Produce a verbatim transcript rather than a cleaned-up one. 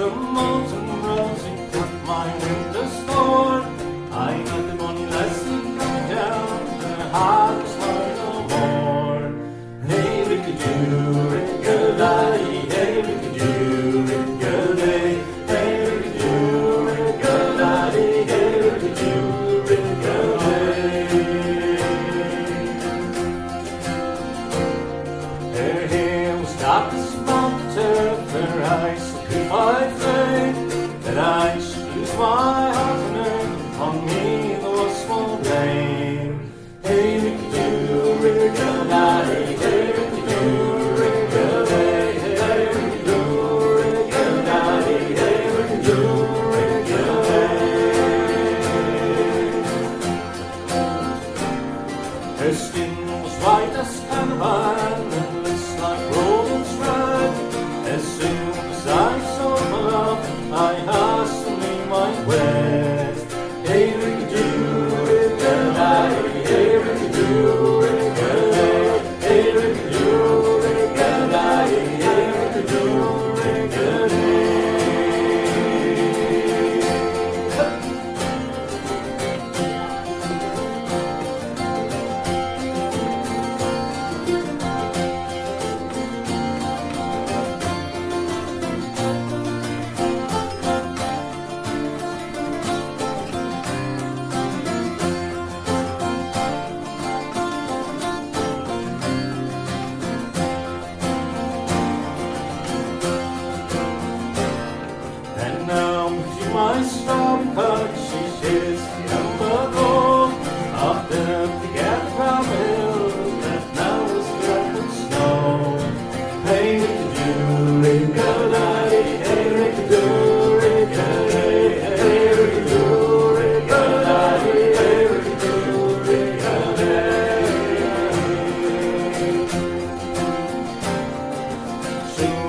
the molten rosy cut my winter store. I got the money lesson coming down, the heart was hard no more. Hey, rickadoo, rickadoo, hey, rickadoo, rickadoo, hey, rickadoo, rickadoo, hey, rickadoo, rickadoo. Her hair was dark as smoke turf, her eyes could I think that I should lose my heart on her, on me there was small blame. Hey, rickadoo, rickadoo, hey, rickadoo, rickadoo, hey, rickadoo, rickadoo, hey, rickadoo, rickadoo. Her skin was white as caravan and lips like rolling thread. As soon as I saw my love, I hastily my wet. Hey, rickadoo, rickadoo, hey, rickadoo, rickadoo, hey, rickadoo, rickadoo, hey, rickadoo, rickadoo. And now to my storm cut, she sits the undergo of the big gravel that now is wrapped with snow. Hey, rickadoo, rickadoo, hey, rickadoo, rickadoo, hey, rickadoo, rickadoo, hey, rickadoo, rickadoo. Soon